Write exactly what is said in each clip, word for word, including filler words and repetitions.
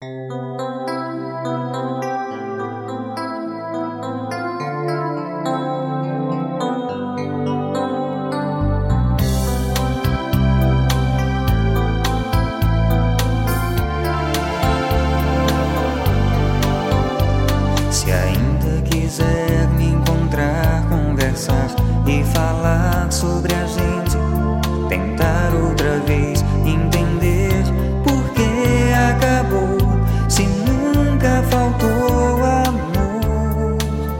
Se ainda quiser me encontrar, conversar e falar sobre a gente, tentar outra vez entender por que acabou, se nunca faltou amor.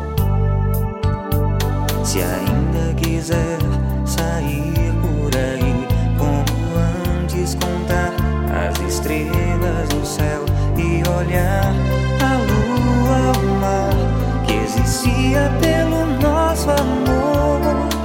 Se ainda quiser sair por aí como antes, contar as estrelas no céu e olhar a lua, o mar que existia pelo nosso amor.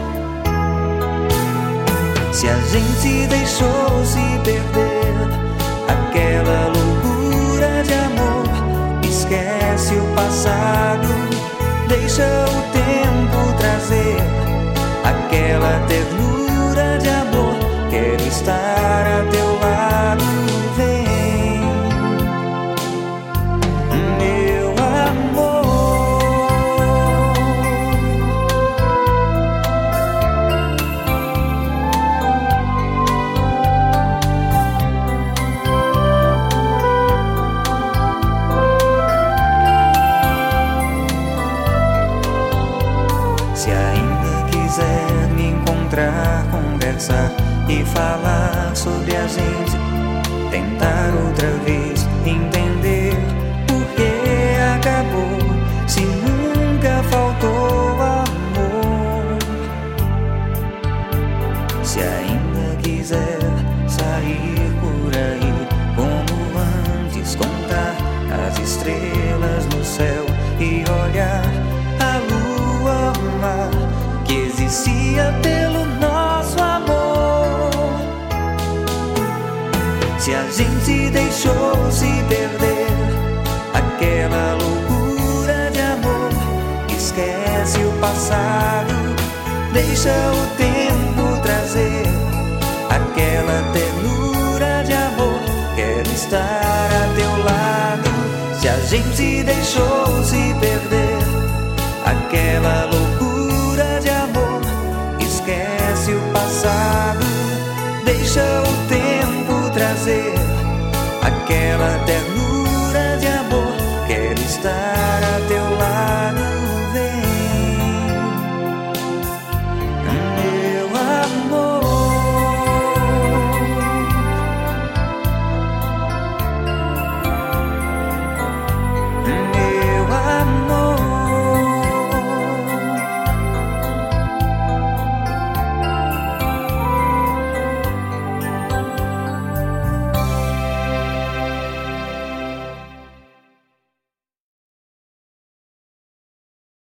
Se a gente deixou se perder, aquela loucura de amor, esquece o passado, deixa o tempo trazer aquela ternura de amor. Quero estar a teu lado, vem, meu amor. Se ainda quiser me encontrar, conversar e falar sobre a gente, tentar outra vez entender por que acabou, se nunca faltou amor. Se ainda quiser sair por aí como antes, contar as estrelas no céu e olhar a lua, o mar que existia pelo nosso amor. Se a gente deixou se perder, aquela loucura de amor, esquece o passado, deixa o tempo trazer aquela ternura de amor. Quero estar a teu lado. Se a gente deixou se perder, aquela loucura de amor, esquece o passado, deixa o